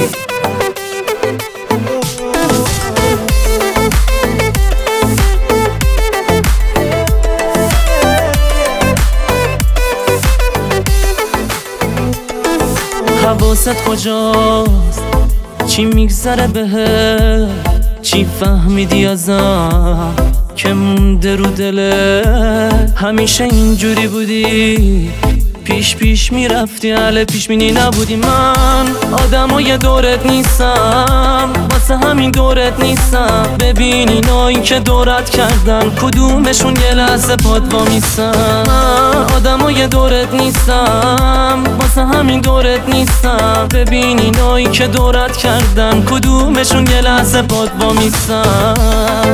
حواست کجاست؟ چی میگذره بهت؟ چی فهمیدی ازم که مونده رو دلت؟ همیشه اینجوری بودی، پیش میرفتی، اهل پیش بینی نبودی. من آدمای دورت نیستم، واسه همین دورت نیستم. ببین اینایی که دورت کردن کدومشون یه لحظه پات وامیستن. من آدمای دورت نیستم، واسه همین دورت نیستم. ببین اینایی که دورت کردن کدومشون یه لحظه پات وامیستن.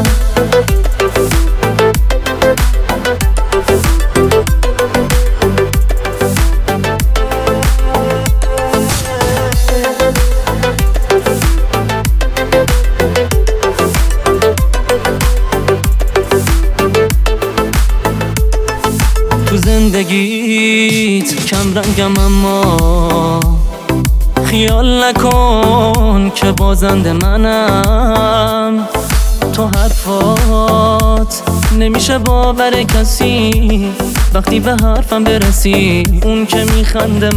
تو زندگیت کم رنگم اما خیال نکن که بازنده منم. تو حرفات نمیشه باور کسی، وقتی به حرفم برسی اون که میخنده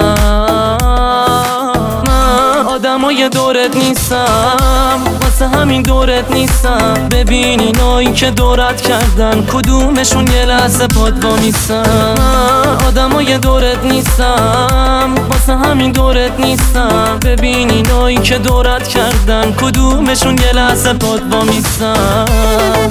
منم. آدمای دورت نیستم، واسه همین دورت نیستم. ببین اینایی که دورت کردن کدومشون یه لحظه پات وامیستن. آدمای دورت نیستم، واسه همین دورت نیستم. ببین اینایی که دورت کردن کدومشون یه لحظه پات وامیستن.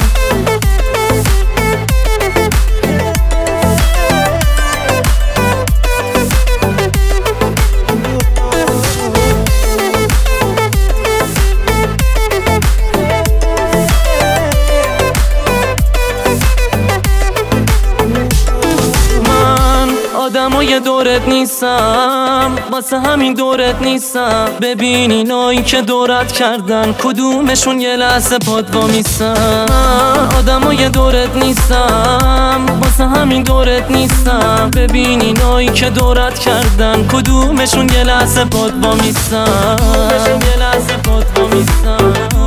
آدمای دورت نیستم، واسه همین دورت نیستم. ببین اینایی که دورت کردن کدومشون یه لحظه پات وامیستن. آدمای دورت نیستم، واسه همین دورت نیستم. ببین اینایی که دورت کردن کدومشون یه لحظه پات وامیستن.